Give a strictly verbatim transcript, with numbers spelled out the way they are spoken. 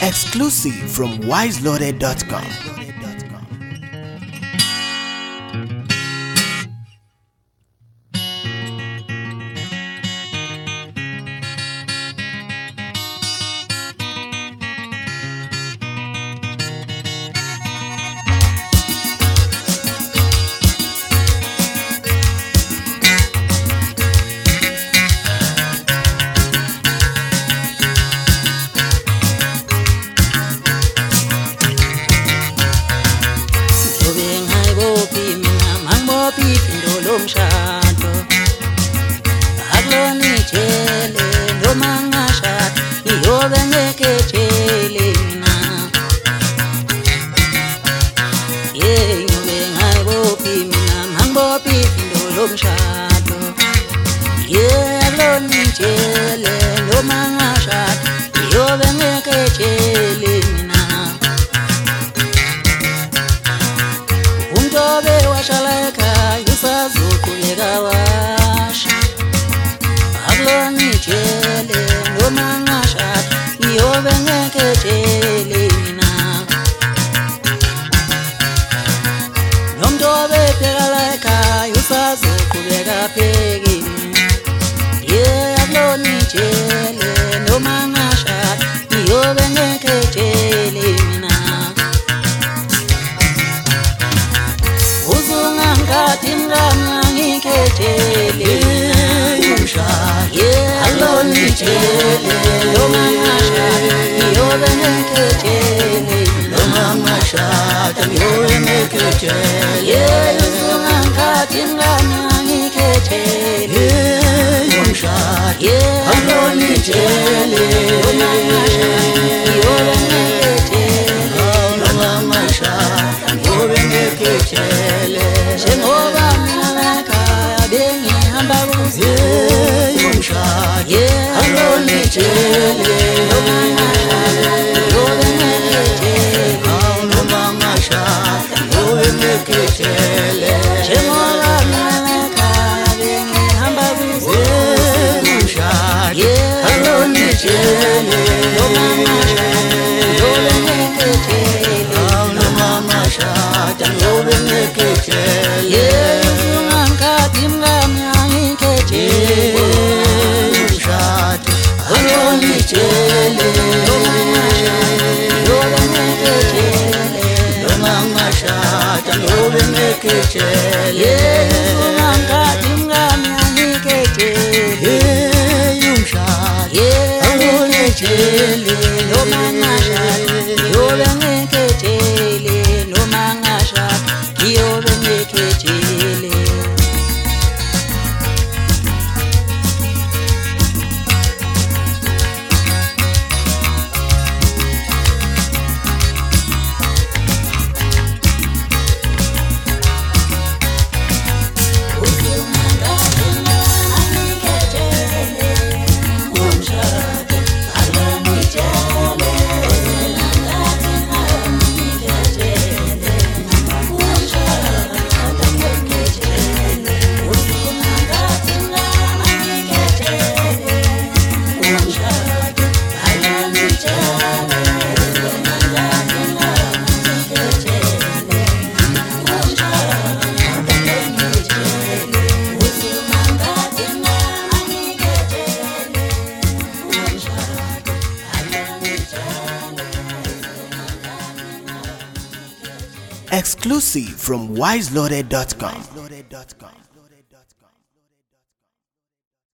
Exclusive from wise loaded dot com. Umshado akulonitshele noma ngashada ngiyobe ngeketshele mina yeah ngiyobe ngayibophi mina mangibophi indolo umshado yeah akulonitshele noma ngashada ngiyobe ngeketshele mina umntobe washala ekhaya usazoqhubeka washa akulonitshele noma ngashada ngiyobe ngeketshele mina nomntobe phekala ekhaya usazoqhubeka pheki yeah akulonitshele noma ngashada ngiyobe ngeketshele mina uzungangati mngami ngiketshele umshado yeah akulonitshele noma ngashada ngiyobe ngeketshele noma ngashada ngiyobe ngeketshele yeah uzungangati mngami ngiketshele umshado yeah akulonitshele noma ngashada ngiyobe ngeketshele noma ngashada ngiyobe ngeketshele njengoba mina ekhaya bengihamba kuze umshado yeah akulonitshele noma ngashada ngiyobe ngeketshele noma ngashada ngiyobe ngeketshele njengoba mina ekhaya bengihamba kuze umshado yeah akulonitshele noma ngashada ngiyobe ngeketshele noma ngashada ngiyobe ngeketshele yeah ungangati mngami ngiketshele umshado akulonitshele noma ngashada ngiyobe ngeketshele noma ngashada ngiyobe ngeketshele yeah ungangati mngami ngiketshele umshado yeah akulonitshele noma ngashada ngiyobe ngeketshele noma ngashada ngiyobe ngeketshele. Exclusive from wise loaded dot com.